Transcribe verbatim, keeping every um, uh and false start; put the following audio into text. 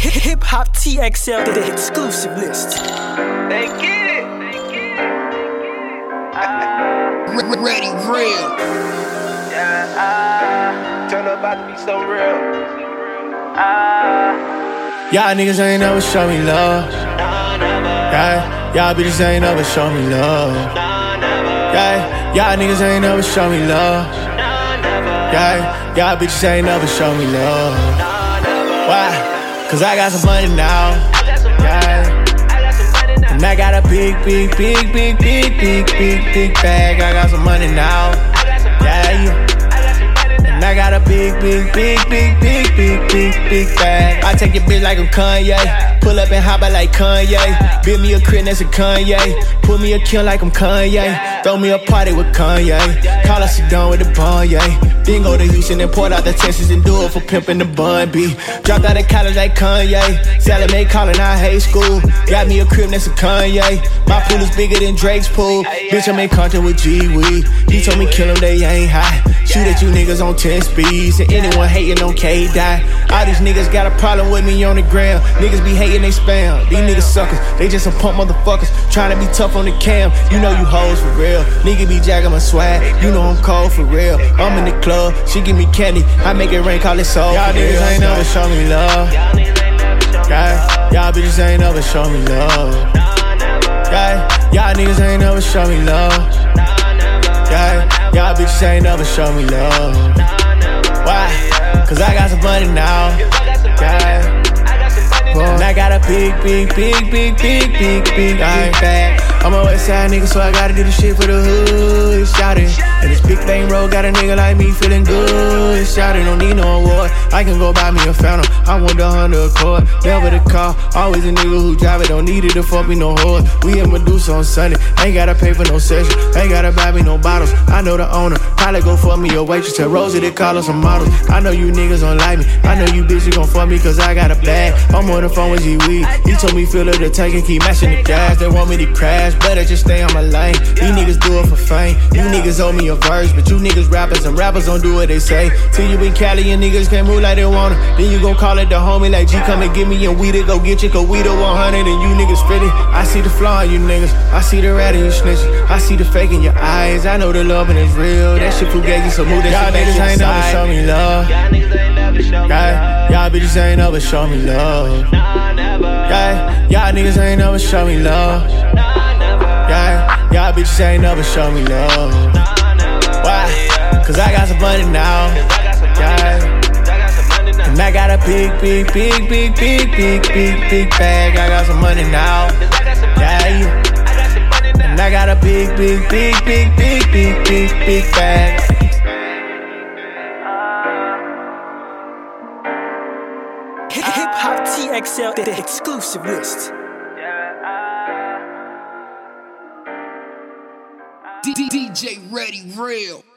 Hip Hop T X L, the exclusive list. They get it. They get it. Ready, real. Yeah, ah, turn up about to be so real. Ah, y'all niggas ain't never show me love. nah, never. Yeah, y'all bitches ain't never show me love. Nah, never. Yeah, y'all niggas ain't never show me love. Nah, never. Yeah, y'all bitches ain't never show me love. Nah, never. Why? Cause I got some money now. I got some money Yeah. now. I got some money now. And I got a big, big, big, big, big, big, big, big bag. I got some money now. I got some money Yeah, now. I got some money now. And I got a big, big, big, big, big, big, big, big bag. I take your bitch like I'm Kanye. Pull up and hop out like Kanye. Build me a crib next to Kanye. Put me a kill like I'm Kanye. Throw me a party with Kanye. Call us done with the bun, yeah. Then go to Houston and port out the Texas and do it for pimpin' the bun, B. Dropped out of college like Kanye. Salad made calling out high school. Got me a crib next to Kanye. My pool is bigger than Drake's pool. Bitch, I'm in contact with G-Weed. He told me kill them, they ain't high. Shoot at you niggas on ten speeds. And anyone hating on K-Die. All these niggas got a problem with me on the ground. Niggas be hating, they spam. These niggas suckers, they just some pump motherfuckers. Trying to be tough on the cam. You know you hoes for real. Nigga be jacking my swag. You know I'm cold for real. I'm in the club, she give me candy. I make it rain, call it soul. Y'all niggas ain't never show me love. Y'all niggas ain't never show me Yeah, love. y'all bitches ain't never show me love. Nah, never. Yeah, y'all niggas ain't never show me love. Nah, never. Yeah, y'all bitches ain't never show me love. Nah, never. Why? Cause I got some money now. I got some money Yeah. now. I got some money now. And I got a big, big, big, big, big, big, big, big bag. I'm a west side nigga, so I gotta do the shit for the hood. Shout it. And this big bang road got a nigga like me feeling good. Shout it, don't need no award. I can go buy me a Phantom. I want the Honda Accord. Never the car. Always a nigga who drive it. Don't need it to fuck me no horse. We in Medusa on Sunday. Ain't gotta pay for no session. Ain't gotta buy me no bottles. I know the owner. Probably go fuck me a waitress. Tell Rosie to call us some models. I know you niggas don't like me. I know you bitches gon' fuck me cause I got a bag. I'm on the phone with G-Weed. He told me fill up the tank and keep matching the gas. They want me to crash. Better just stay on my lane. These niggas do it for fame. You niggas owe me a verse. But you niggas rappers and rappers don't do what they say. Till you in Cali and niggas can't move like they wanna. Then you gon' call it the homie like G come and get me and we to go get you. Cause we the one hundred and you niggas fifty. I see the flaw in you niggas. I see the rat in you snitches. I see the fake in your eyes. I know the loving is real. That shit fugazi, so move that Y'all shit niggas back ain't never inside. show me love. Y'all niggas ain't never show me Yeah, love. y'all bitches ain't never show me love. Nah, never. Yeah, y'all niggas ain't never show me love. Nah, never. Yeah, y'all bitches ain't never show me love. Nah, never. Why? Cause I got some money now. I got some money Yeah. now. I got some money now. And I got a big, big, big, big, big, big, big, big bag. I got some money now. I got some money Yeah, now. I got some money now. and I got a big, big, big, big, big, big, big, big bag. Hip Hop T X L, the exclusive list. D J Ready, real.